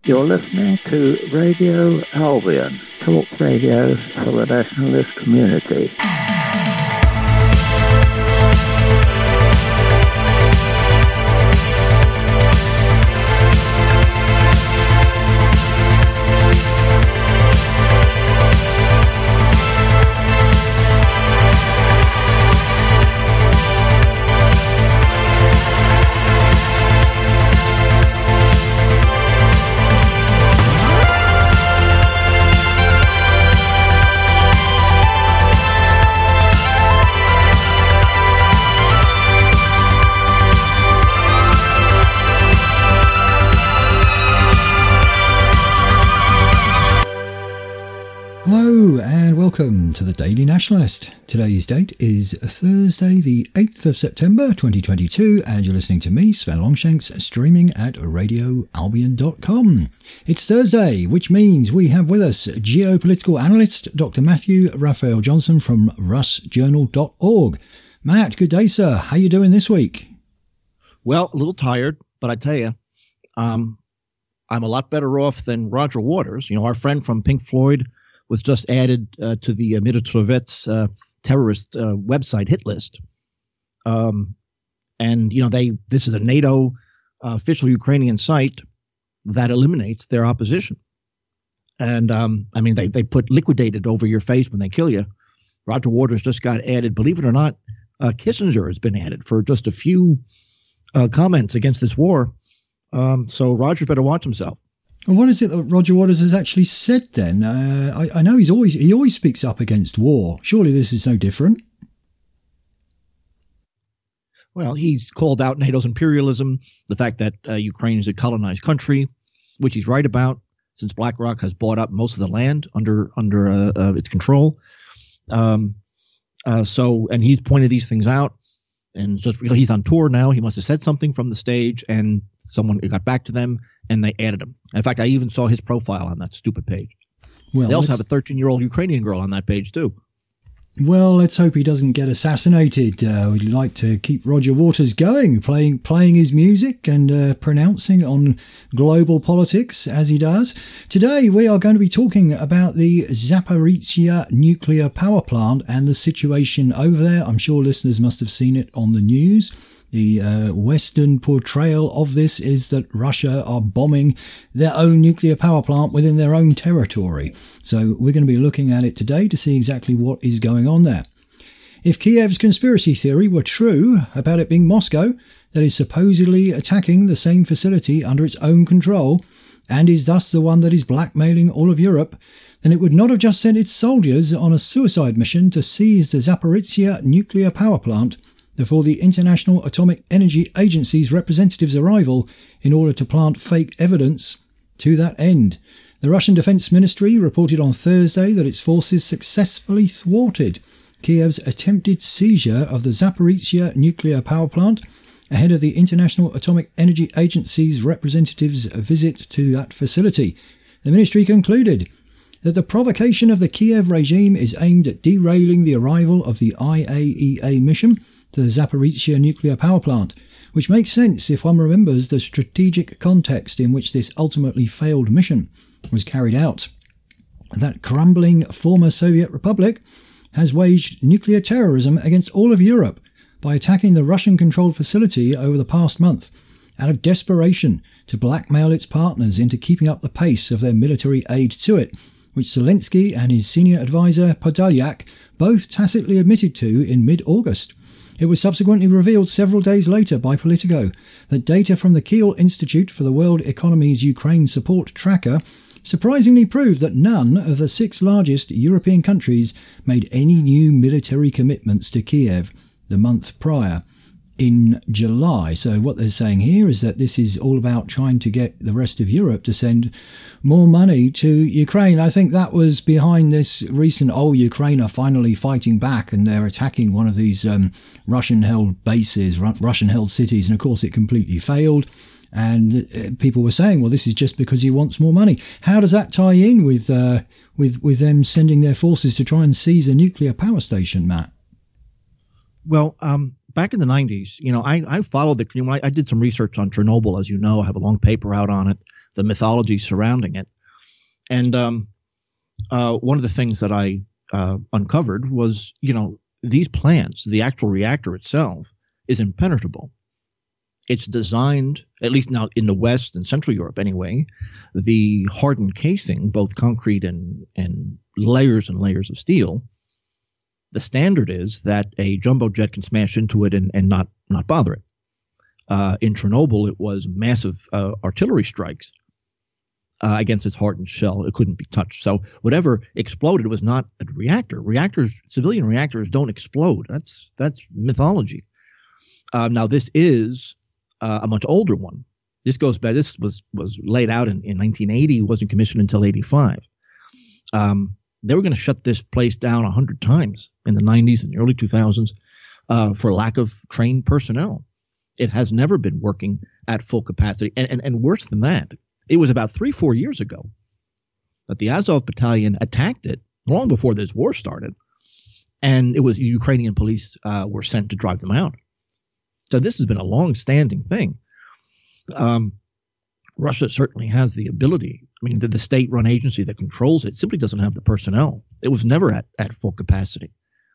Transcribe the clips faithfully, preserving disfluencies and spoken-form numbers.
You're listening to Radio Albion, talk radio for the nationalist community. Hello and welcome to the Daily Nationalist. Today's date is Thursday the eighth of September twenty twenty-two and you're listening to me, Sven Longshanks, streaming at radio albion dot com. It's Thursday, which means we have with us geopolitical analyst Doctor Matthew Raphael Johnson from russ journal dot org. Matt, good day sir. How you doing this week? Well, a little tired, but I tell you, um, I'm a lot better off than Roger Waters. You know, our friend from Pink Floyd was just added uh, to the uh, Mitrovic uh, terrorist uh, website hit list. Um, and, you know, they this is a NATO uh, official Ukrainian site that eliminates their opposition. And, um, I mean, they, they put liquidated over your face when they kill you. Roger Waters just got added. Believe it or not, uh, Kissinger has been added for just a few uh, comments against this war. Um, so Roger better watch himself. And what is it that Roger Waters has actually said then? Uh, I, I know he's always he always speaks up against war. Surely this is no different. Well, he's called out NATO's imperialism, the fact that uh, Ukraine is a colonized country, which he's right about, since BlackRock has bought up most of the land under under uh, uh, its control. Um, uh, so, and he's pointed these things out. And just he's on tour now. He must have said something from the stage, and someone got back to them, and they added him. In fact, I even saw his profile on that stupid page. Well, they also have a thirteen-year-old Ukrainian girl on that page, too. Well, let's hope he doesn't get assassinated. Uh, we'd like to keep Roger Waters going, playing playing his music and uh, pronouncing on global politics as he does. Today, we are going to be talking about the Zaporizhzhia nuclear power plant and the situation over there. I'm sure listeners must have seen it on the news. The uh, Western portrayal of this is that Russia are bombing their own nuclear power plant within their own territory. So we're going to be looking at it today to see exactly what is going on there. If Kiev's conspiracy theory were true about it being Moscow that is supposedly attacking the same facility under its own control and is thus the one that is blackmailing all of Europe, then it would not have just sent its soldiers on a suicide mission to seize the Zaporizhzhia nuclear power plant before the International Atomic Energy Agency's representatives' arrival in order to plant fake evidence to that end. The Russian Defense Ministry reported on Thursday that its forces successfully thwarted Kiev's attempted seizure of the Zaporizhzhia nuclear power plant ahead of the International Atomic Energy Agency's representatives' visit to that facility. The ministry concluded that the provocation of the Kiev regime is aimed at derailing the arrival of the I A E A mission to the Zaporizhzhia nuclear power plant, which makes sense if one remembers the strategic context in which this ultimately failed mission was carried out. That crumbling former Soviet republic has waged nuclear terrorism against all of Europe by attacking the Russian-controlled facility over the past month out of desperation to blackmail its partners into keeping up the pace of their military aid to it, which Zelensky and his senior advisor Podolyak both tacitly admitted to in mid-August. It was subsequently revealed several days later by Politico that data from the Kiel Institute for the World Economy's Ukraine Support Tracker surprisingly proved that none of the six largest European countries made any new military commitments to Kiev the month prior, in July. So what they're saying here is that this is all about trying to get the rest of Europe to send more money to Ukraine. I think that was behind this recent, oh, Ukraine are finally fighting back and they're attacking one of these um, Russian-held bases, Russian-held cities. And of course, it completely failed. And people were saying, well, this is just because he wants more money. How does that tie in with uh, with with them sending their forces to try and seize a nuclear power station, Matt? Well, um, back in the nineties, you know, I, I followed the, you know, I, I did some research on Chernobyl, as you know. I have a long paper out on it. the mythology surrounding it. And um, uh, one of the things that I uh, uncovered was, you know, these plants, the actual reactor itself is impenetrable. It's designed, at least now in the West and Central Europe anyway, the hardened casing, both concrete and, and layers and layers of steel. The standard is that a jumbo jet can smash into it and, and not, not bother it. Uh, in Chernobyl, it was massive uh, artillery strikes uh, against its hardened shell. It couldn't be touched. So whatever exploded was not a reactor. Reactors, civilian reactors don't explode. That's that's mythology. Uh, now, this is uh, a much older one. This goes back. This was was laid out in, in nineteen eighty. It wasn't commissioned until eighty-five. Um, they were going to shut this place down a hundred times in the nineties and the early two thousands uh, for lack of trained personnel. It has never been working at full capacity. And, and, and worse than that, it was about three, four years ago that the Azov Battalion attacked it long before this war started. And it was Ukrainian police uh, were sent to drive them out. So this has been a long-standing thing. Um, Russia certainly has the ability. I mean, the, the state-run agency that controls it simply doesn't have the personnel. It was never at, at full capacity.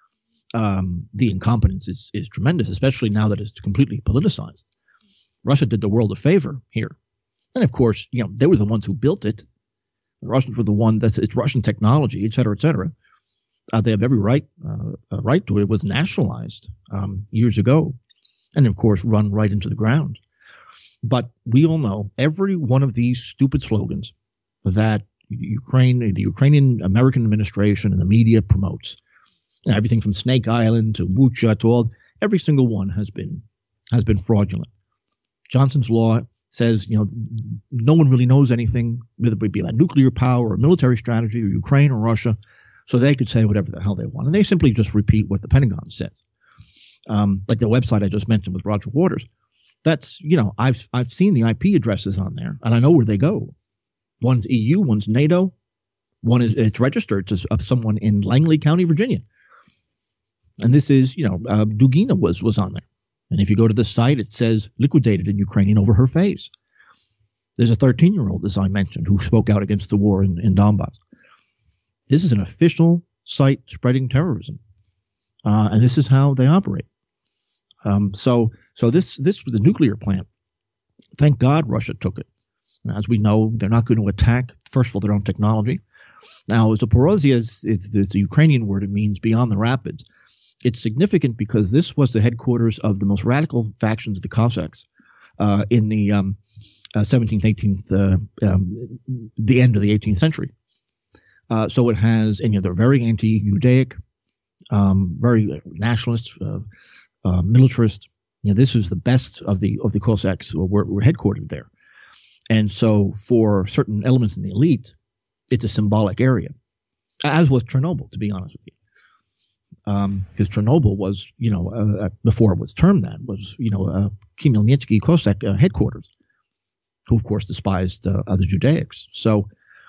Um, the incompetence is, is tremendous, especially now that it's completely politicized. Russia did the world a favor here. And of course, you know, they were the ones who built it. The Russians were the one that's it's Russian technology, et cetera, et cetera. Uh, they have every right, uh, uh, right to it. It was nationalized um, years ago. And of course, run right into the ground. But we all know every one of these stupid slogans that Ukraine, the Ukrainian American administration and the media promotes, and everything from Snake Island to Bucha to all, every single one has been has been fraudulent. Johnson's Law says, you know, no one really knows anything, whether it be about nuclear power or military strategy or Ukraine or Russia, so they could say whatever the hell they want. And they simply just repeat what the Pentagon says. Um, like the website I just mentioned with Roger Waters. That's, you know, I've I've seen the I P addresses on there, and I know where they go. One's E U, one's NATO, one is it's registered to of someone in Langley County, Virginia. And this is, you know, uh, Dugina was was on there. And if you go to the site, it says liquidated in Ukrainian over her face. There's a thirteen-year-old, as I mentioned, who spoke out against the war in, in Donbass. This is an official site spreading terrorism. Uh, and this is how they operate. Um, so so this, this was the nuclear plant. Thank God Russia took it. And as we know, they're not going to attack, first of all, their own technology. Now, Zaporozhye is, is, is the Ukrainian word. It means beyond the rapids. It's significant because this was the headquarters of the most radical factions of the Cossacks uh, in the um, uh, seventeenth, eighteenth, uh, um, the end of the eighteenth century. Uh, so it has, and you know, they're very anti-Judaic, um, very nationalist, uh, uh, militarist. You know, this is the best of the of the Cossacks who were, were headquartered there. And so for certain elements in the elite, it's a symbolic area, as was Chernobyl, to be honest with you. Um, because Chernobyl was, you know, uh, before it was termed that, was, you know, uh, Khmelnytsky Cossack uh, headquarters, who, of course, despised uh, other Judaics. So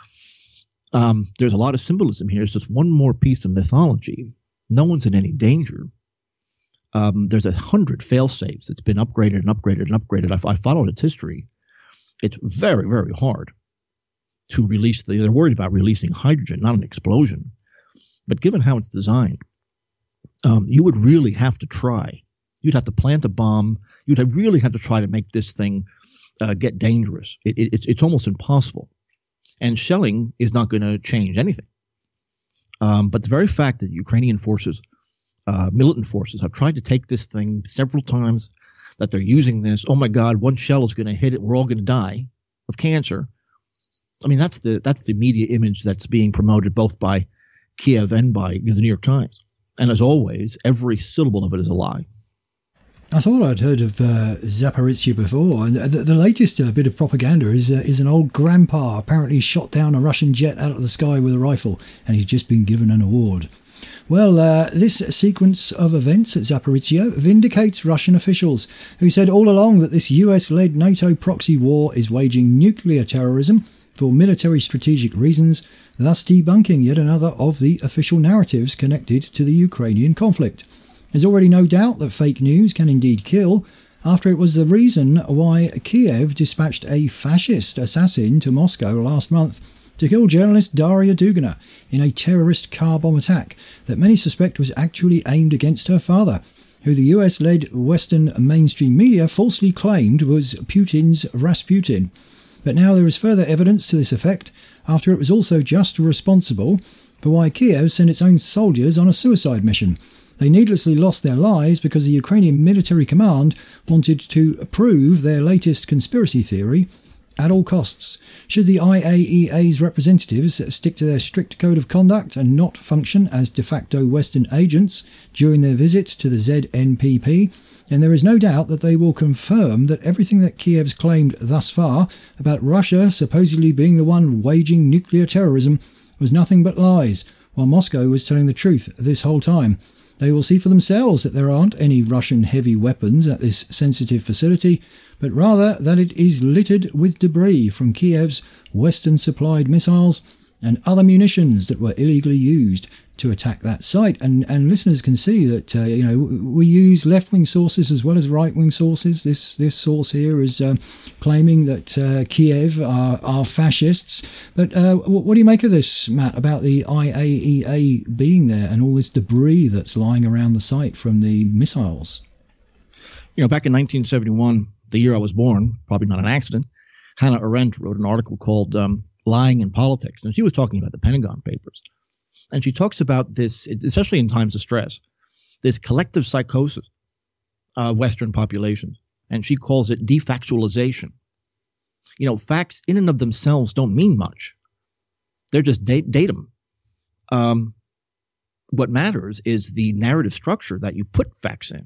um, there's a lot of symbolism here. It's just one more piece of mythology. No one's in any danger. Um, there's a hundred fail-safes that's been upgraded and upgraded and upgraded. I, I followed its history. It's very, very hard to release the – they're worried about releasing hydrogen, not an explosion. But given how it's designed, Um, you would really have to try. You'd have to plant a bomb. You'd have really have to try to make this thing uh, get dangerous. It, it, it's, it's almost impossible. And shelling is not going to change anything. Um, but the very fact that the Ukrainian forces, uh, militant forces, have tried to take this thing several times, that they're using this, oh my God, one shell is going to hit it, we're all going to die of cancer. I mean, that's the that's the media image that's being promoted both by Kiev and by you know, the New York Times. And as always, every syllable of it is a lie. I thought I'd heard of uh, Zaporizhzhia before, and the, the latest uh, bit of propaganda is uh, is an old grandpa apparently shot down a Russian jet out of the sky with a rifle, and he's just been given an award. Well, uh, this sequence of events at Zaporizhzhia vindicates Russian officials, who said all along that this U S-led NATO proxy war is waging nuclear terrorism for military strategic reasons, thus debunking yet another of the official narratives connected to the Ukrainian conflict. There's already no doubt that fake news can indeed kill, after it was the reason why Kiev dispatched a fascist assassin to Moscow last month to kill journalist Daria Dugina in a terrorist car bomb attack that many suspect was actually aimed against her father, who the U S-led Western mainstream media falsely claimed was Putin's Rasputin. But now there is further evidence to this effect, after it was also just responsible for why Kiev sent its own soldiers on a suicide mission. They needlessly lost their lives because the Ukrainian military command wanted to prove their latest conspiracy theory at all costs. Should the I A E A's representatives stick to their strict code of conduct and not function as de facto Western agents during their visit to the Z N P P, then there is no doubt that they will confirm that everything that Kiev's claimed thus far about Russia supposedly being the one waging nuclear terrorism was nothing but lies, while Moscow was telling the truth this whole time. They will see for themselves that there aren't any Russian heavy weapons at this sensitive facility, but rather that it is littered with debris from Kiev's Western-supplied missiles and other munitions that were illegally used to attack that site. And, and listeners can see that, uh, you know, we use left-wing sources as well as right-wing sources. This this source here is uh, claiming that uh, Kiev are, are fascists. But uh, what do you make of this, Matt, about the I A E A being there and all this debris that's lying around the site from the missiles? You know, back in nineteen seventy-one, the year I was born, probably not an accident, Hannah Arendt wrote an article called um, Lying in Politics, and she was talking about the Pentagon Papers. And she talks about this, especially in times of stress, this collective psychosis of Western populations, and she calls it defactualization. You know, facts in and of themselves don't mean much. They're just dat- datum. Um, what matters is the narrative structure that you put facts in.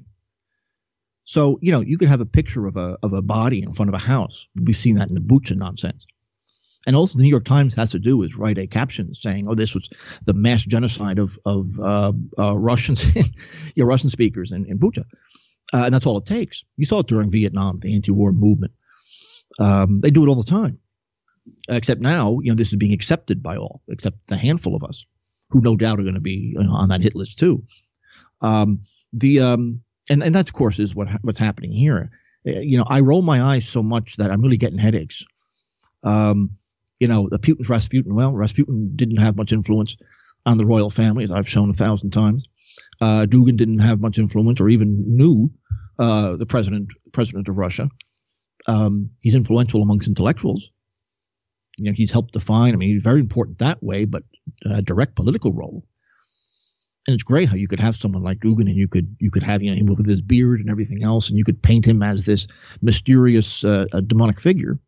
So, you know, you could have a picture of a of a body in front of a house. We've seen that in the Bucha nonsense. And also the New York Times has to do is write a caption saying, oh, this was the mass genocide of of uh, uh, Russians, yeah, Russian speakers in, in Bucha. Uh, and that's all it takes. You saw it during Vietnam, the anti-war movement. Um, they do it all the time. Except now, you know, this is being accepted by all, except the handful of us who no doubt are going to be, you know, on that hit list too. Um, the um, and, and that, of course, is what what's happening here. Uh, you know, I roll my eyes so much that I'm really getting headaches. Um, you know, the Putin's Rasputin. Well, Rasputin didn't have much influence on the royal family, as I've shown a thousand times. Uh, Dugin didn't have much influence or even knew uh, the president president of Russia. Um, he's influential amongst intellectuals. You know, he's helped define. I mean, he's very important that way, but a direct political role. And it's great how you could have someone like Dugin, and you could you could have, you know, him with his beard and everything else, and you could paint him as this mysterious uh, demonic figure.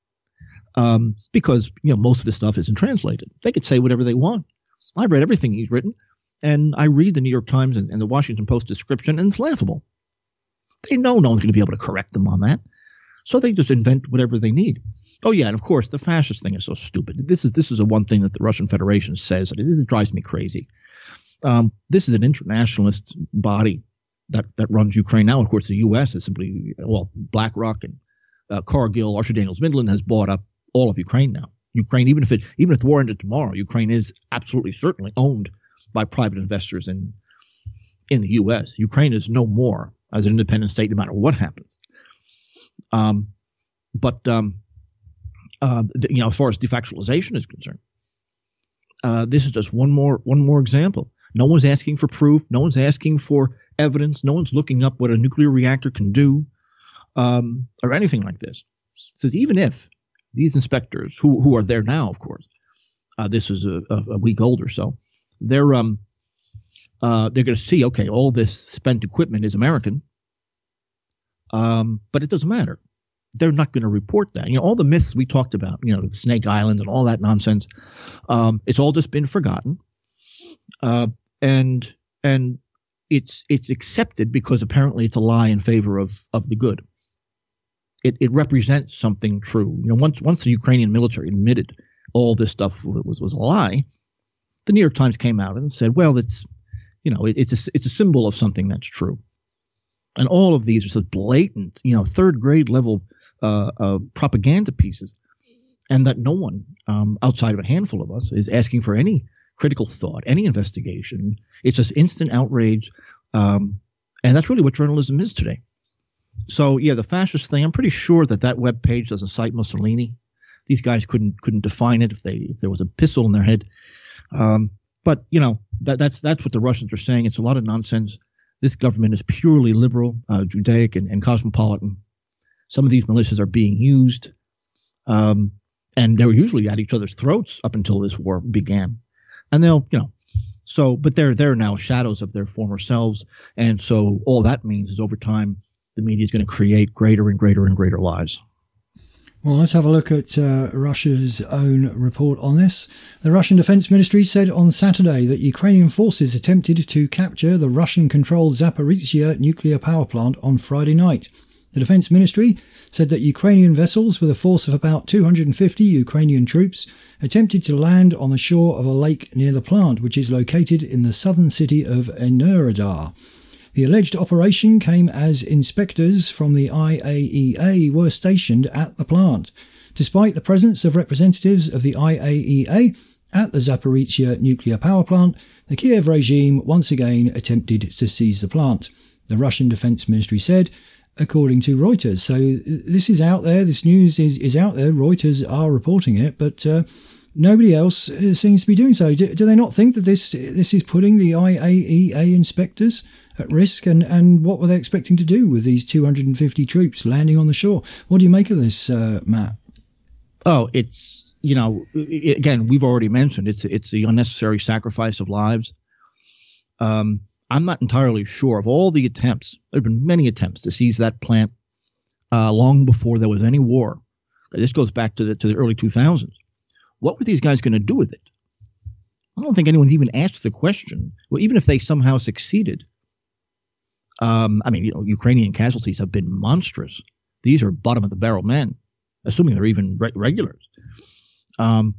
Um, because, you know, most of his stuff isn't translated. They could say whatever they want. I've read everything he's written, and I read the New York Times and, and the Washington Post description, and it's laughable. They know no one's going to be able to correct them on that, so they just invent whatever they need. Oh yeah, and of course the fascist thing is so stupid. This is this is a one thing that the Russian Federation says, and it, it drives me crazy. Um, this is an internationalist body that that runs Ukraine now. Of course, the U S is simply, well, BlackRock and uh, Cargill, Archer Daniels Midland has bought up all of Ukraine now. Ukraine, even if it even if the war ended tomorrow, Ukraine is absolutely certainly owned by private investors in in the U S. Ukraine is no more as an independent state, no matter what happens. Um, but um, uh, the, you know, as far as defactualization is concerned, uh, this is just one more one more example. No one's asking for proof. No one's asking for evidence. No one's looking up what a nuclear reactor can do, um, or anything like this. It says even if these inspectors, who who are there now, of course, uh, this is a, a week old or so, they're um uh, they're going to see, okay, all this spent equipment is American, um, but it doesn't matter. They're not going to report that. You know, all the myths we talked about, you know, Snake Island and all that nonsense, um, it's all just been forgotten, uh, and and it's it's accepted because apparently it's a lie in favor of of the good. It it represents something true. You know, once once the Ukrainian military admitted all this stuff was was a lie, the New York Times came out and said, well, it's you know, it, it's a, it's a symbol of something that's true. And all of these are such blatant, you know, third grade level uh, uh, propaganda pieces, and that no one um, outside of a handful of us is asking for any critical thought, any investigation. It's just instant outrage, um, and that's really what journalism is today. So yeah, the fascist thing. I'm pretty sure that that web page doesn't cite Mussolini. These guys couldn't couldn't define it if they if there was a pistol in their head. Um, but you know that that's that's what the Russians are saying. It's a lot of nonsense. This government is purely liberal, uh, Judaic, and, and cosmopolitan. Some of these militias are being used, um, and they were usually at each other's throats up until this war began. And they'll, you know, so, but they're they're now shadows of their former selves, and so all that means is over time the media is going to create greater and greater and greater lies. Well, let's have a look at uh, Russia's own report on this. The Russian Defense Ministry said on Saturday that Ukrainian forces attempted to capture the Russian-controlled Zaporizhzhia nuclear power plant on Friday night. The Defense Ministry said that Ukrainian vessels with a force of about two hundred fifty Ukrainian troops attempted to land on the shore of a lake near the plant, which is located in the southern city of Enerhodar. The alleged operation came as inspectors from the I A E A were stationed at the plant. Despite the presence of representatives of the I A E A at the Zaporizhzhia nuclear power plant, the Kiev regime once again attempted to seize the plant, the Russian Defense Ministry said, according to Reuters. So this is out there, this news is, is out there, Reuters are reporting it, but uh, nobody else seems to be doing so. Do, do they not think that this this is putting the I A E A inspectors at risk, and, and what were they expecting to do with these two hundred fifty troops landing on the shore? What do you make of this, uh, Matt? Oh, it's, you know, again, we've already mentioned it's it's the unnecessary sacrifice of lives. Um, I'm not entirely sure of all the attempts. There have been many attempts to seize that plant uh, long before there was any war. This goes back to the to the early two thousands. What were these guys going to do with it? I don't think anyone's even asked the question. Well, even if they somehow succeeded, um, I mean, you know, Ukrainian casualties have been monstrous. These are bottom of the barrel men, assuming they're even re- regulars. Um,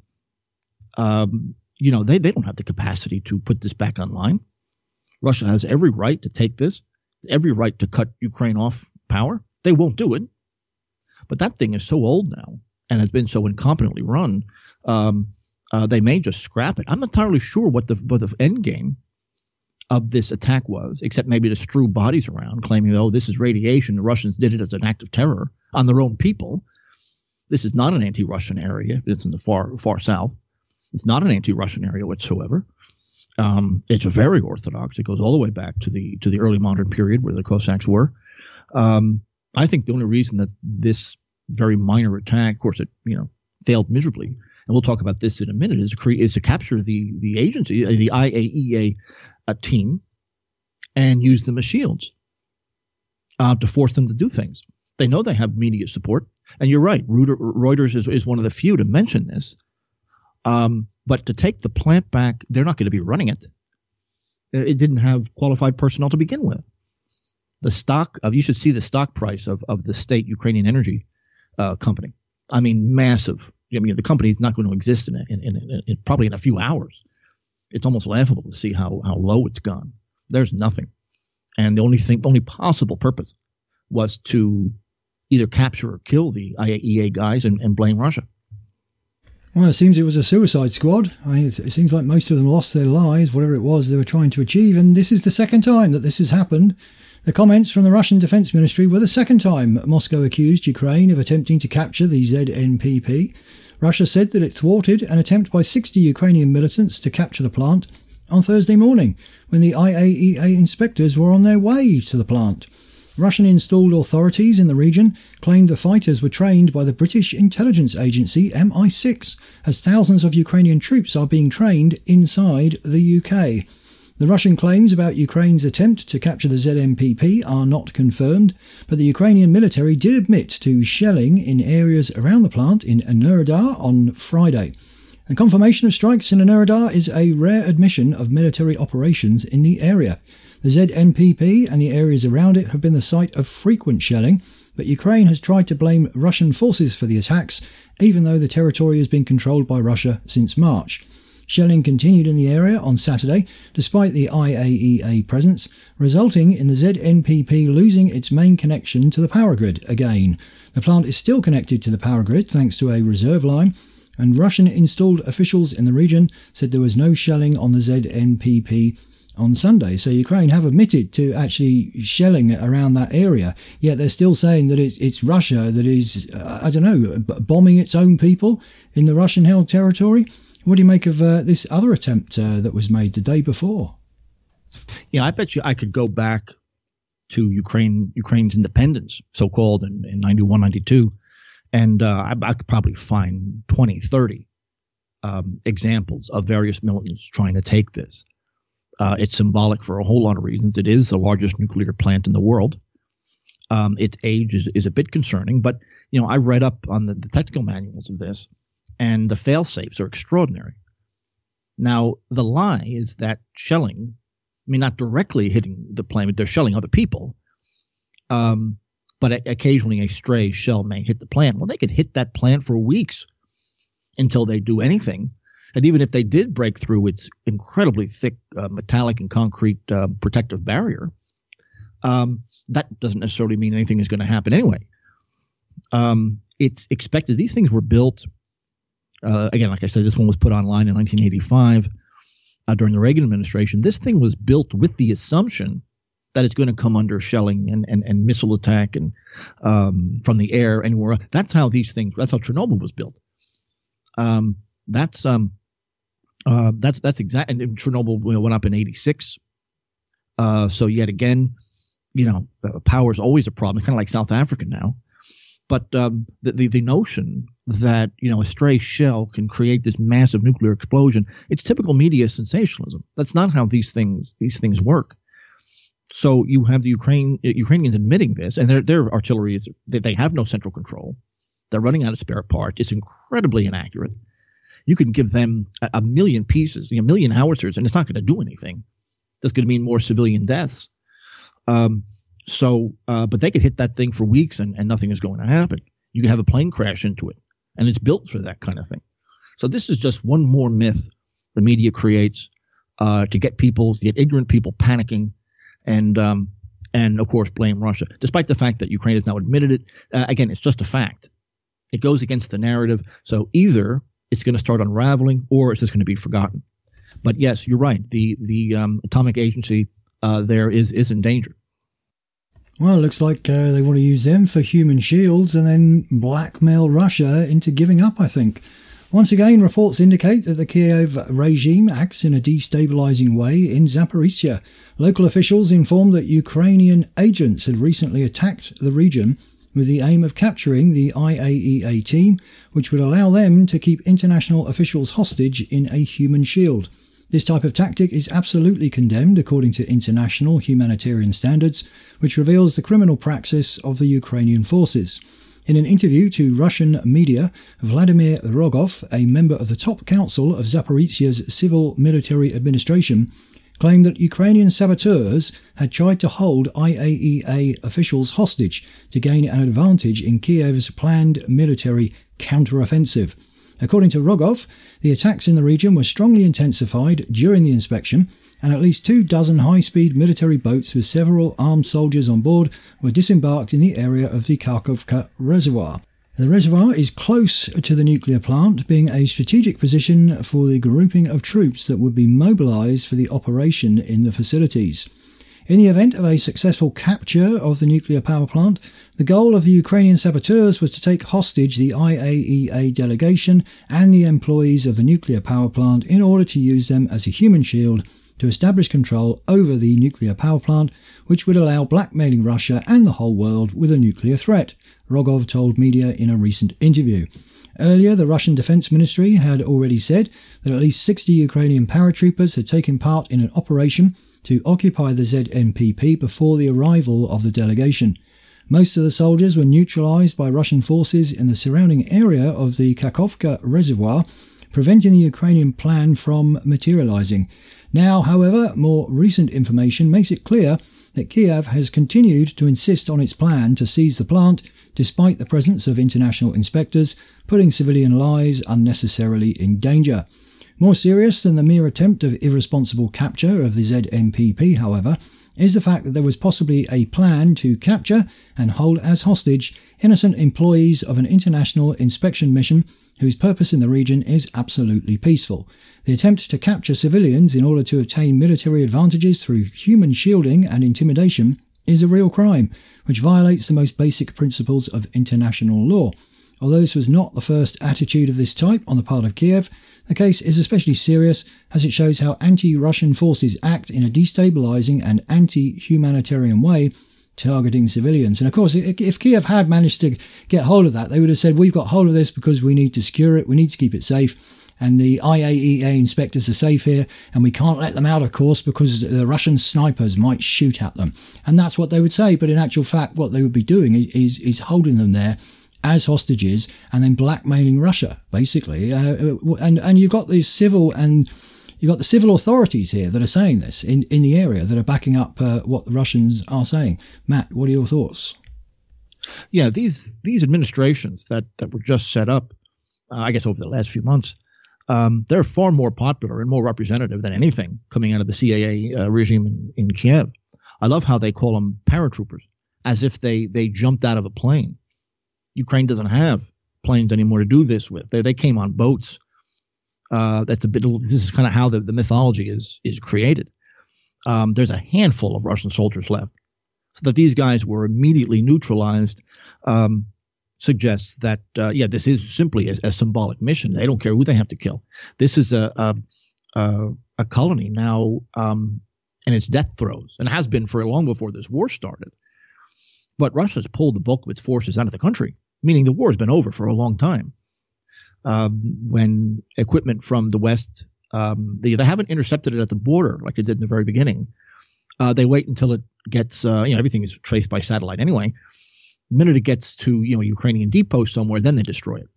um, you know, they, they don't have the capacity to put this back online. Russia has every right to take this, every right to cut Ukraine off power. They won't do it. But that thing is so old now and has been so incompetently run, um, uh, they may just scrap it. I'm not entirely sure what the what the end game of this attack was, except maybe to strew bodies around, claiming, oh, this is radiation. The Russians did it as an act of terror on their own people. This is not an anti-Russian area. It's in the far far south. It's not an anti-Russian area whatsoever. Um, it's very orthodox. It goes all the way back to the to the early modern period where the Cossacks were. Um, I think the only reason that this very minor attack, of course, it you know failed miserably, and we'll talk about this in a minute, is to create is to capture the the agency, the I A E A a team, and use them as shields uh, to force them to do things. They know they have media support, and you're right. Reuters is is one of the few to mention this. Um, but to take the plant back, they're not going to be running it. It didn't have qualified personnel to begin with. The stock of you should see the stock price of of the state Ukrainian energy uh, company. I mean, massive. I mean, the company is not going to exist in, a, in, in, in, in probably in a few hours. It's almost laughable to see how how low it's gone. There's nothing, and the only thing, the only possible purpose, was to either capture or kill the I A E A guys and, and blame Russia. Well, it seems it was a suicide squad. I mean, it, it seems like most of them lost their lives, whatever it was they were trying to achieve, and this is the second time that this has happened. The comments from the Russian Defense Ministry were the second time Moscow accused Ukraine of attempting to capture the Z N P P. Russia said that it thwarted an attempt by sixty Ukrainian militants to capture the plant on Thursday morning, when the I A E A inspectors were on their way to the plant. Russian-installed authorities in the region claimed the fighters were trained by the British intelligence agency M I six, as thousands of Ukrainian troops are being trained inside the U K. The Russian claims about Ukraine's attempt to capture the Z N P P are not confirmed, but the Ukrainian military did admit to shelling in areas around the plant in Enerhodar on Friday. The confirmation of strikes in Enerhodar is a rare admission of military operations in the area. The Z N P P and the areas around it have been the site of frequent shelling, but Ukraine has tried to blame Russian forces for the attacks, even though the territory has been controlled by Russia since March. Shelling continued in the area on Saturday, despite the I A E A presence, resulting in the Z N P P losing its main connection to the power grid again. The plant is still connected to the power grid thanks to a reserve line, and Russian-installed officials in the region said there was no shelling on the Z N P P on Sunday. So Ukraine have admitted to actually shelling around that area, yet they're still saying that it's, it's Russia that is, uh, I don't know, b- bombing its own people in the Russian-held territory. What do you make of uh, this other attempt uh, that was made the day before? Yeah, I bet you I could go back to Ukraine, Ukraine's independence, so-called, in, in ninety-one, ninety-two, and uh, I, I could probably find twenty, thirty um, examples of various militants trying to take this. Uh, it's symbolic for a whole lot of reasons. It is the largest nuclear plant in the world. Um, its age is, is a bit concerning, but you know I read up on the, the technical manuals of this, and the fail-safes are extraordinary. Now, the lie is that shelling, I mean, not directly hitting the plant, but they're shelling other people, um, but a- occasionally a stray shell may hit the plant. Well, they could hit that plant for weeks until they do anything. And even if they did break through its incredibly thick uh, metallic and concrete uh, protective barrier, um, that doesn't necessarily mean anything is going to happen anyway. Um, it's expected. These things were built, uh, again, like I said, this one was put online in nineteen eighty-five uh, during the Reagan administration. This thing was built with the assumption that it's going to come under shelling and, and, and missile attack and um, from the air anywhere. That's how these things, that's how Chernobyl was built. Um, that's um, uh, that's that's exact. And Chernobyl you know, went up in eighty-six. Uh, so yet again, you know, uh, power is always a problem. It's kind of like South Africa now. But um, the, the the notion that you know a stray shell can create this massive nuclear explosion, it's typical media sensationalism. That's not how these things these things work. So you have the Ukraine Ukrainians admitting this, and their their artillery is they, they have no central control. They're running out of spare parts. It's incredibly inaccurate. You can give them a, a million pieces, a million howitzers, and it's not going to do anything. That's going to mean more civilian deaths. Um, so, uh, but they could hit that thing for weeks, and, and nothing is going to happen. You can have a plane crash into it, and it's built for that kind of thing. So this is just one more myth the media creates uh, to get people, to get ignorant people panicking, and um, and of course blame Russia, despite the fact that Ukraine has now admitted it. Uh, again, it's just a fact. It goes against the narrative. So either it's going to start unraveling or it's just going to be forgotten. But yes, you're right. The the um, atomic agency uh, there is, is in danger. Well, it looks like uh, they want to use them for human shields and then blackmail Russia into giving up, I think. Once again, reports indicate that the Kiev regime acts in a destabilizing way in Zaporizhia. Local officials informed that Ukrainian agents had recently attacked the region with the aim of capturing the I A E A team, which would allow them to keep international officials hostage in a human shield. This type of tactic is absolutely condemned according to international humanitarian standards, which reveals the criminal praxis of the Ukrainian forces. In an interview to Russian media, Vladimir Rogov, a member of the top council of Zaporizhia's civil military administration, claimed that Ukrainian saboteurs had tried to hold I A E A officials hostage to gain an advantage in Kiev's planned military counteroffensive. According to Rogov, the attacks in the region were strongly intensified during the inspection, and at least two dozen high-speed military boats with several armed soldiers on board were disembarked in the area of the Kakhovka Reservoir. The reservoir is close to the nuclear plant, being a strategic position for the grouping of troops that would be mobilized for the operation in the facilities. In the event of a successful capture of the nuclear power plant, the goal of the Ukrainian saboteurs was to take hostage the I A E A delegation and the employees of the nuclear power plant in order to use them as a human shield to establish control over the nuclear power plant, which would allow blackmailing Russia and the whole world with a nuclear threat, Rogov told media in a recent interview. Earlier, the Russian Defense Ministry had already said that at least sixty Ukrainian paratroopers had taken part in an operation to occupy the Z N P P before the arrival of the delegation. Most of the soldiers were neutralized by Russian forces in the surrounding area of the Kakhovka Reservoir, preventing the Ukrainian plan from materializing. Now, however, more recent information makes it clear that Kiev has continued to insist on its plan to seize the plant despite the presence of international inspectors, putting civilian lives unnecessarily in danger. More serious than the mere attempt of irresponsible capture of the Z N P P, however, is the fact that there was possibly a plan to capture and hold as hostage innocent employees of an international inspection mission whose purpose in the region is absolutely peaceful. The attempt to capture civilians in order to obtain military advantages through human shielding and intimidation is a real crime, which violates the most basic principles of international law. Although this was not the first attitude of this type on the part of Kiev, the case is especially serious as it shows how anti-Russian forces act in a destabilizing and anti-humanitarian way, targeting civilians. And of course, if Kiev had managed to get hold of that, they would have said, we've got hold of this because we need to secure it, we need to keep it safe, and the I A E A inspectors are safe here, and we can't let them out, of course, because the Russian snipers might shoot at them. And that's what they would say, but in actual fact, what they would be doing is, is, is holding them there as hostages and then blackmailing Russia, basically. Uh, and, and you've got the civil and you've got the civil authorities here that are saying this in, in the area, that are backing up uh, what the Russians are saying. Matt, what are your thoughts? Yeah, these these administrations that, that were just set up, uh, I guess over the last few months, um, they're far more popular and more representative than anything coming out of the C I A uh, regime in, in Kiev. I love how they call them paratroopers, as if they, they jumped out of a plane. Ukraine doesn't have planes anymore to do this with. They they came on boats. Uh, that's a bit. This is kind of how the, the mythology is is created. Um, there's a handful of Russian soldiers left, so that these guys were immediately neutralized. Um, suggests that uh, yeah, this is simply a, a symbolic mission. They don't care who they have to kill. This is a a, a, a colony now, um, and it's death throes, and it has been for long before this war started. But Russia's pulled the bulk of its forces out of the country, meaning the war has been over for a long time. Um, when equipment from the West, um, they, they haven't intercepted it at the border like they did in the very beginning. Uh, they wait until it gets, uh, you know, everything is traced by satellite anyway. The minute it gets to, you know, Ukrainian depot somewhere, then they destroy it.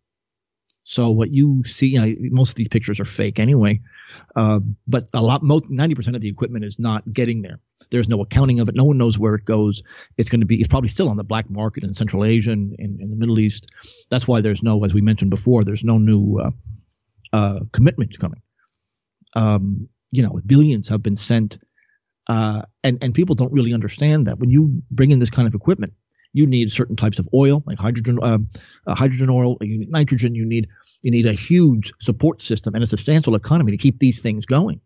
So what you see, you know, most of these pictures are fake anyway, uh, but a lot, most ninety percent of the equipment is not getting there. There's no accounting of it. No one knows where it goes. It's going to be, it's probably still on the black market in Central Asia and in, in the Middle East. That's why there's no, as we mentioned before, there's no new uh, uh, commitment coming. Um, you know, billions have been sent, uh, and, and people don't really understand that. When you bring in this kind of equipment, you need certain types of oil, like hydrogen, uh, uh, hydrogen oil. You need nitrogen. You need you need a huge support system and a substantial economy to keep these things going.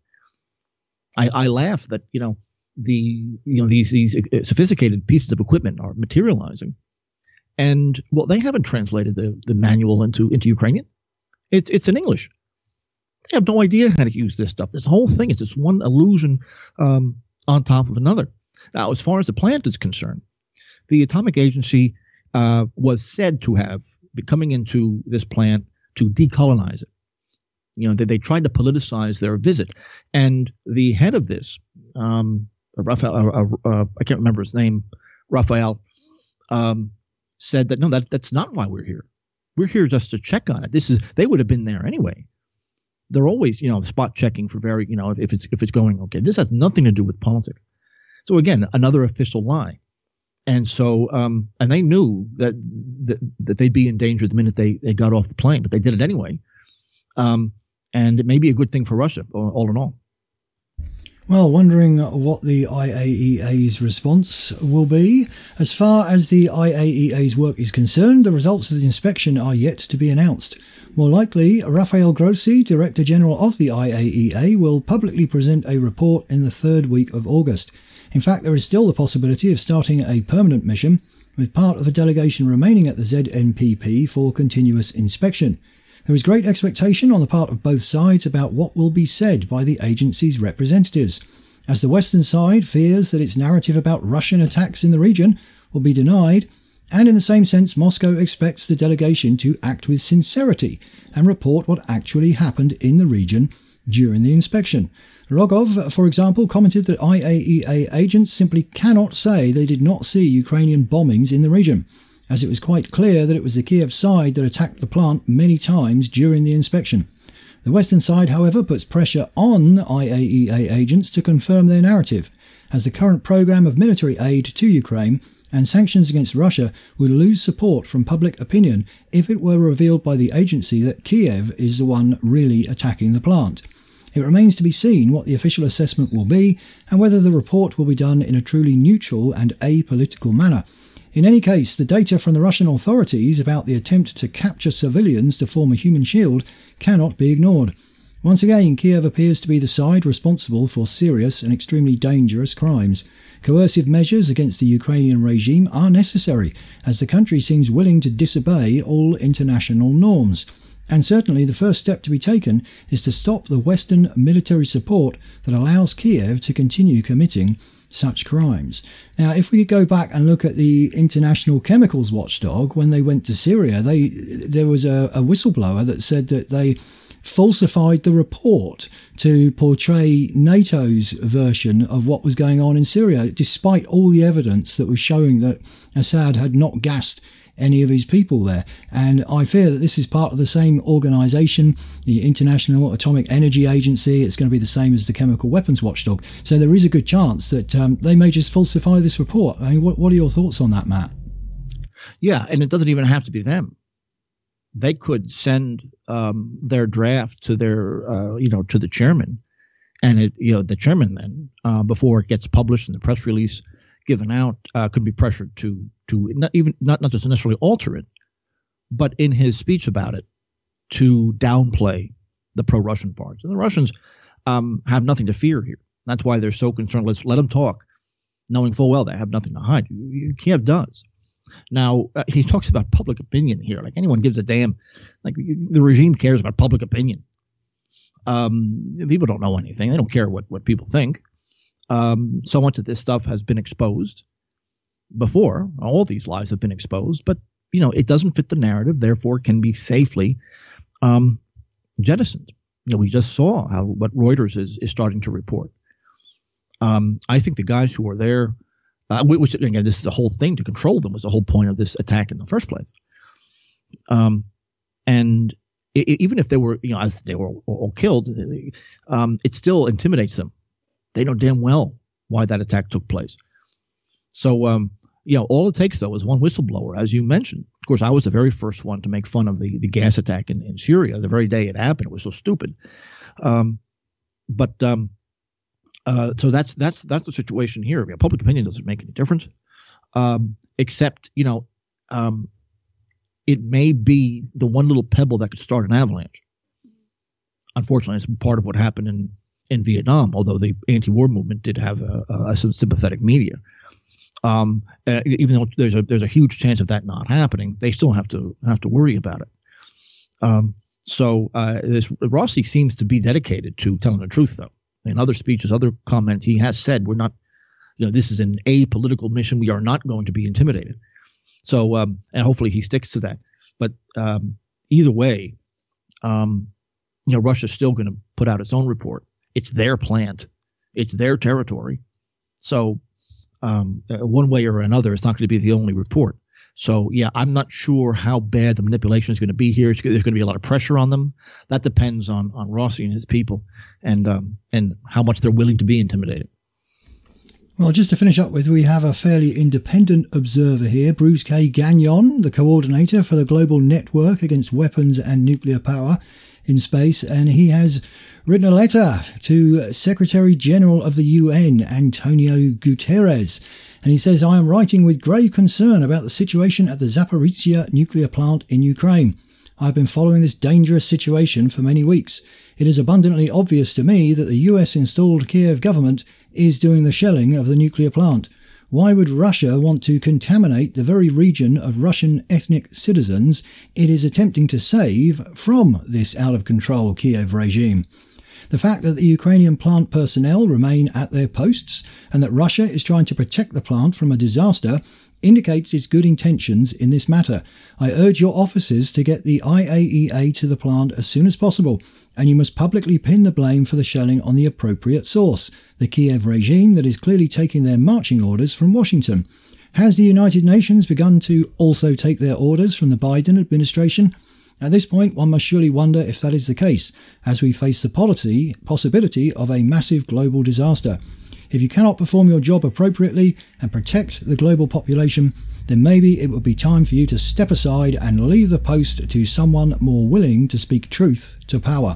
I, I laugh that you know the you know these these sophisticated pieces of equipment are materializing, and well, they haven't translated the, the manual into into Ukrainian. It's it's in English. They have no idea how to use this stuff. This whole thing is just one illusion um, on top of another. Now, as far as the plant is concerned, the Atomic Agency uh, was said to have been coming into this plant to decolonize it. You know, they, they tried to politicize their visit. And the head of this, um, Raphael, uh, uh, I can't remember his name, Raphael, um, said that, no, that that's not why we're here. We're here just to check on it. This is, they would have been there anyway. They're always, you know, spot checking for very, you know, if, if it's if it's going okay. This has nothing to do with politics. So again, another official lie. And so, um, and they knew that, that that they'd be in danger the minute they, they got off the plane, but they did it anyway. Um, and it may be a good thing for Russia, all in all. Well, wondering what the I A E A's response will be. As far as the I A E A's work is concerned, the results of the inspection are yet to be announced. More likely, Rafael Grossi, Director General of the I A E A, will publicly present a report in the third week of August. In fact, there is still the possibility of starting a permanent mission, with part of the delegation remaining at the Z N P P for continuous inspection. There is great expectation on the part of both sides about what will be said by the agency's representatives, as the Western side fears that its narrative about Russian attacks in the region will be denied, and in the same sense Moscow expects the delegation to act with sincerity and report what actually happened in the region during the inspection. Rogov, for example, commented that I A E A agents simply cannot say they did not see Ukrainian bombings in the region, as it was quite clear that it was the Kiev side that attacked the plant many times during the inspection. The Western side, however, puts pressure on I A E A agents to confirm their narrative, as the current program of military aid to Ukraine and sanctions against Russia would lose support from public opinion if it were revealed by the agency that Kiev is the one really attacking the plant. It remains to be seen what the official assessment will be and whether the report will be done in a truly neutral and apolitical manner. In any case, the data from the Russian authorities about the attempt to capture civilians to form a human shield cannot be ignored. Once again, Kiev appears to be the side responsible for serious and extremely dangerous crimes. Coercive measures against the Ukrainian regime are necessary, as the country seems willing to disobey all international norms. And certainly the first step to be taken is to stop the Western military support that allows Kiev to continue committing such crimes. Now, if we go back and look at the International Chemicals Watchdog, when they went to Syria, they there was a, a whistleblower that said that they falsified the report to portray NATO's version of what was going on in Syria, despite all the evidence that was showing that Assad had not gassed any of his people there. And I fear that this is part of the same organisation, the International Atomic Energy Agency. It's going to be the same as the Chemical Weapons Watchdog. So there is a good chance that um, they may just falsify this report. I mean, what, what are your thoughts on that, Matt? Yeah, and it doesn't even have to be them. They could send um, their draft to their, uh, you know, to the chairman, and it, you know, the chairman then, uh, before it gets published in the press release given out, uh, could be pressured to to not even not not just necessarily alter it, but in his speech about it, to downplay the pro-Russian parts. And the Russians um, have nothing to fear here. That's why they're so concerned. Let's let them talk, knowing full well they have nothing to hide. Kiev does. Now, uh, he talks about public opinion here. Like anyone gives a damn. Like the regime cares about public opinion. Um, people don't know anything. They don't care what, what people think. Um, so much of this stuff has been exposed before. All these lies have been exposed. But, you know, it doesn't fit the narrative, therefore can be safely um, jettisoned. You know, we just saw how what Reuters is, is starting to report. Um, I think the guys who are there, Uh, which, again, this is the whole thing, to control them was the whole point of this attack in the first place. Um, and it, it, even if they were, you know, as they were all killed, um, it still intimidates them. They know damn well why that attack took place. So, um, you know, all it takes, though, is one whistleblower, as you mentioned. Of course, I was the very first one to make fun of the, the gas attack in, in Syria. The very day it happened, it was so stupid. Um, but um Uh, so that's that's that's the situation here. I mean, public opinion doesn't make any difference, um, except you know, um, it may be the one little pebble that could start an avalanche. Unfortunately, it's part of what happened in, in Vietnam. Although the anti-war movement did have a, a, a sympathetic media, um, uh, even though there's a there's a huge chance of that not happening, they still have to have to worry about it. Um, so uh, this, Rossi seems to be dedicated to telling the truth, though. In other speeches, other comments, he has said we're not, you know, this is an apolitical mission. We are not going to be intimidated. So, um, and hopefully he sticks to that. But um, either way, um, you know, Russia's still going to put out its own report. It's their plant. It's their territory. So um, one way or another, it's not going to be the only report. So, yeah, I'm not sure how bad the manipulation is going to be here. It's, there's going to be a lot of pressure on them. That depends on, on Rossi and his people and um, and how much they're willing to be intimidated. Well, just to finish up with, we have a fairly independent observer here, Bruce K. Gagnon, the coordinator for the Global Network Against Weapons and Nuclear Power in Space, and he has written a letter to Secretary General of the U N, Antonio Guterres. And he says, I am writing with grave concern about the situation at the Zaporizhzhia nuclear plant in Ukraine. I have been following this dangerous situation for many weeks. It is abundantly obvious to me that the U S-installed Kiev government is doing the shelling of the nuclear plant. Why would Russia want to contaminate the very region of Russian ethnic citizens it is attempting to save from this out-of-control Kiev regime? The fact that the Ukrainian plant personnel remain at their posts and that Russia is trying to protect the plant from a disaster indicates its good intentions in this matter. I urge your officers to get the I A E A to the plant as soon as possible, and you must publicly pin the blame for the shelling on the appropriate source, the Kiev regime that is clearly taking their marching orders from Washington. Has the United Nations begun to also take their orders from the Biden administration? At this point, one must surely wonder if that is the case, as we face the policy, possibility of a massive global disaster. If you cannot perform your job appropriately and protect the global population, then maybe it would be time for you to step aside and leave the post to someone more willing to speak truth to power.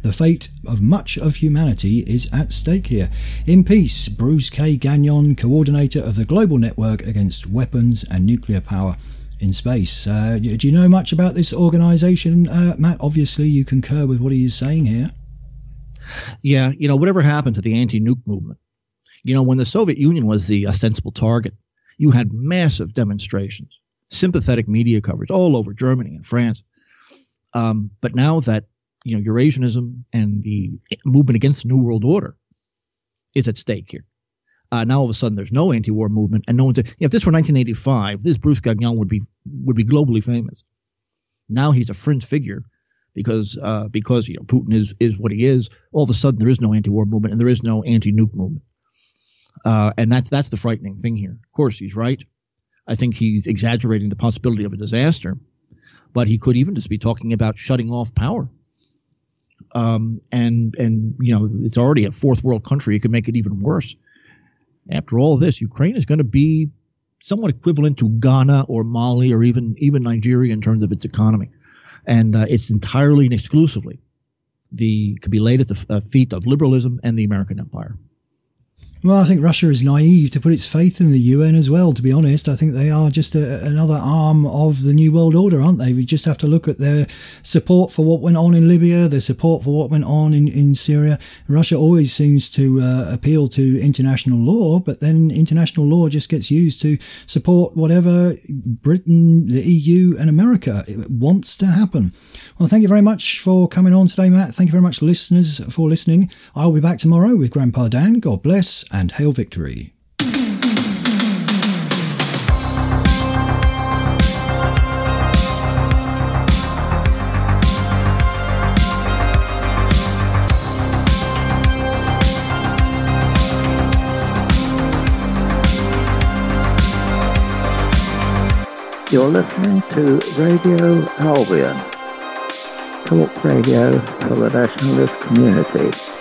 The fate of much of humanity is at stake here. In peace, Bruce K. Gagnon, coordinator of the Global Network Against Weapons and Nuclear Power in Space. Uh, do you know much about this organization, uh, Matt? Obviously, you concur with what he is saying here. Yeah, you know, whatever happened to the anti-nuke movement? You know, when the Soviet Union was the ostensible target, you had massive demonstrations, sympathetic media coverage all over Germany and France. Um, but now that, you know, Eurasianism and the movement against the New World Order is at stake here. Uh, now all of a sudden there's no anti-war movement, and no one's. If this were nineteen eighty-five, this Bruce Gagnon would be would be globally famous. Now he's a fringe figure because uh, because you know Putin is is what he is. All of a sudden there is no anti-war movement and there is no anti-nuke movement. Uh, and that's that's the frightening thing here. Of course, he's right. I think he's exaggerating the possibility of a disaster, but he could even just be talking about shutting off power. Um, and and you know, it's already a fourth world country. It could make it even worse. After all this, Ukraine is going to be somewhat equivalent to Ghana or Mali or even even Nigeria in terms of its economy, and uh, it's entirely and exclusively the could be laid at the uh, feet of liberalism and the American empire. Well, I think Russia is naive to put its faith in the U N as well, to be honest. I think they are just a, another arm of the New World Order, aren't they? We just have to look at their support for what went on in Libya, their support for what went on in, in Syria. Russia always seems to uh, appeal to international law, but then international law just gets used to support whatever Britain, the E U and America wants to happen. Well, thank you very much for coming on today, Matt. Thank you very much, listeners, for listening. I'll be back tomorrow with Grandpa Dan. God bless and hail victory. You're listening to Radio Albion, talk radio for the nationalist community.